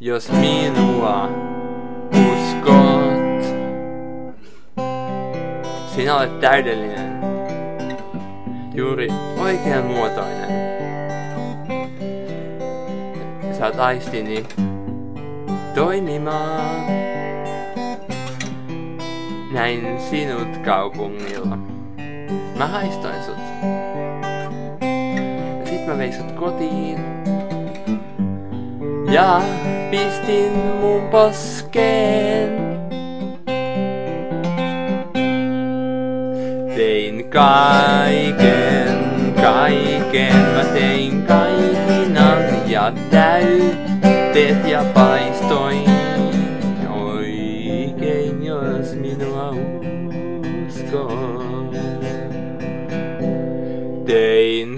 jos minua uskot. Sinä olet täydellinen, juuri oikean muotoinen. Sä oot aistini toimimaan. Näin sinut kaupungilla. Mä haistoin sut. Ja sit mä vein sut kotiin. Ja pistin mun poskeen. Tein kaiken, mä tein kaikinan ja täytteet ja paistoin oikein, jos minua uskon. Tein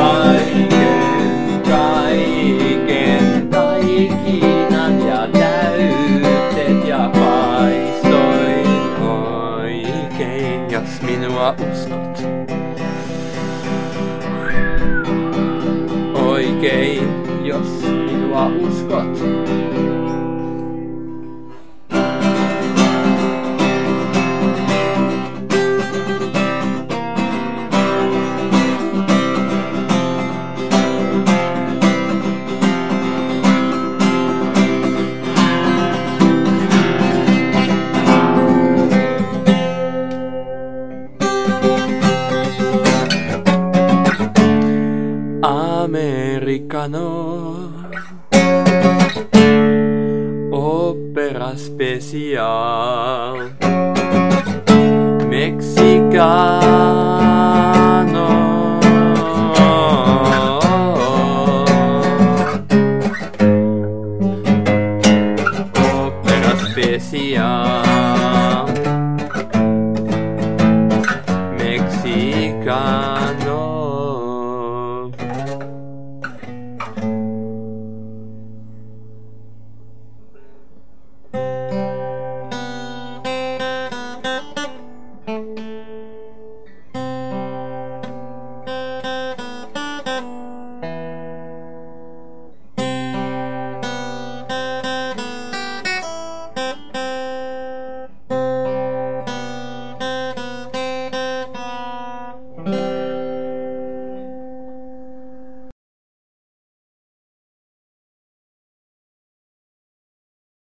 kaikinan ja täytteet ja paistoin oikein, jos minua uskot. Oikein, jos minua uskot. Americano Opera Special Mexicano Opera Special